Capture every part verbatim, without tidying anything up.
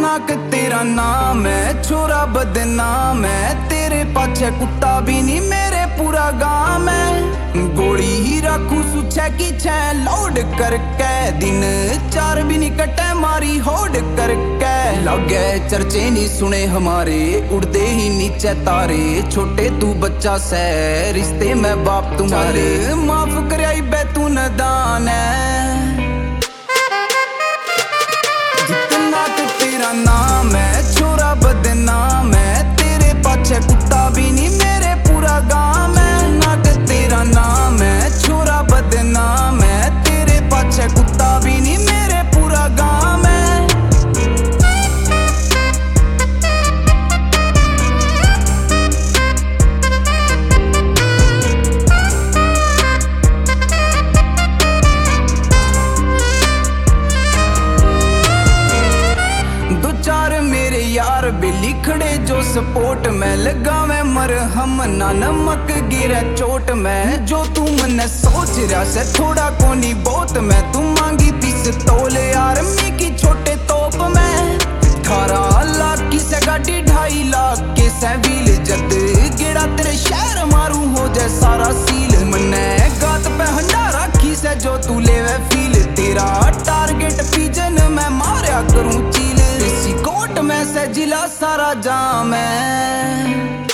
जितना कि तेरा नाम है छोरा बदनाम है, तेरे पाछे कुत्ता भी नहीं मेरे पूरा गांव है। गोली ही रखू सुछे की छह लोड करके, दिन चार भी नहीं कटे मारी होड करके। लगे चर्चे नहीं सुने हमारे, उड़ते ही नीचे तारे, छोटे तू बच्चा से रिश्ते में बाप तुम्हारे। माफ कर बे तू नदान है, जितना कि तेरा नाम है छोरा बदनाम है, तेरे पाछे कुत्ता भी नहीं मेरे पूरा गांव है। ना कि तेरा नाम है छोरा बदनाम है, तेरे पाछे कुत्ता भी नहीं मेरे पूरा गांव है। दो चार मेरे यार बेली खड़े जो सपोर्ट में लगावे मरहम ना नमक गिरे चोट में। जो तू मने सोच रहा से थोड़ा कोनी बहुत में, तू मांगी पिस्तौल आर्मी की छोटे तोप में। अठारह लाख की से गाड़ी ढाई लाख के से व्हील, जद गेड़ा तेरे शहर मारू हो जाए सारा सील। मने गात पे हंडारा की से जो तू लेवे फील, तेरा टारगेट पिजन में मारा करूं चील। इसी कोट में से जिला सारा जाम है,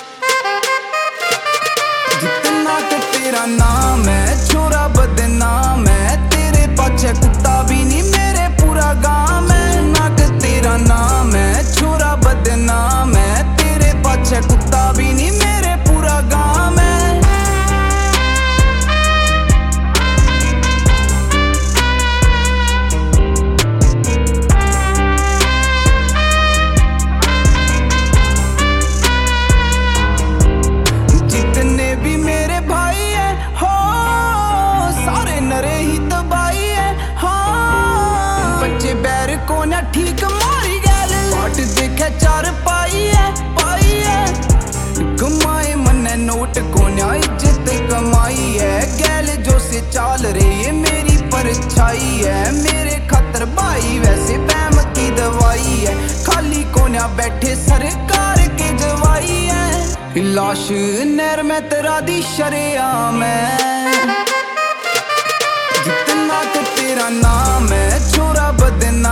जितना कि तेरा नाम है छोरा बदनाम है, तेरे पाछे कुत्ता भी नहीं मेरे पूरा गांव है। ना कि तेरा नाम है छोरा बदनाम है, तेरे पाछे कुत्ता भी नहीं मेरे पूरा गांव है। कोना ठीक मारी गैल बाट देखे चार पाई है पाई है, कमाए मन्ने नोट कोना इज्जत कमाई है। गैल जो से चाल रही है मेरी परछाई है, मेरे खातर भाई वैसे बैम की दवाई है। खाली कोना बैठे सरकार के जवाई है, लाश नहर में तेरा दी शरेआम है, जितना कि तेरा नाम है छोरा बदनाम।